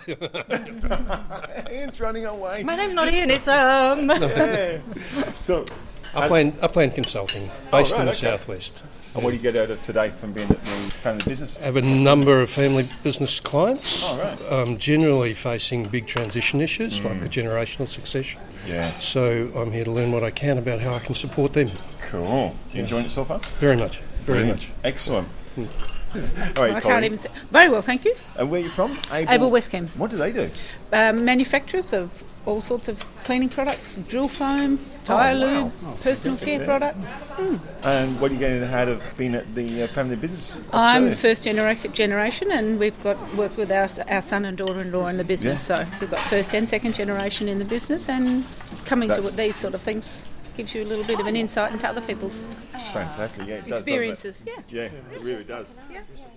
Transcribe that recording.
Ian's running away. My name's not Ian, it's Yeah. So, Upland Consulting, based in the okay. southwest. and what do you get out of today from being at the family business? I have a number of family business clients, Oh, right. generally facing big transition issues like the generational succession. Yeah. So I'm here to learn what I can about how I can support them. Cool. You enjoying it so far? Very much, very much. Excellent. All right, I can't even say. Very well, thank you. And where are you from? Abel Westcam. What do they do? Manufacturers of all sorts of cleaning products, drill foam, tyre wow. lube, personal care products. And what are you getting out of being at the family business? I'm Australia? first generation, and we've got work with our son and daughter-in-law in the business. So we've got first and second generation in the business, and coming to these sort of things gives you a little bit of an insight into other people's Fantastic. Yeah, it does, doesn't it? experiences. Yeah, it really does.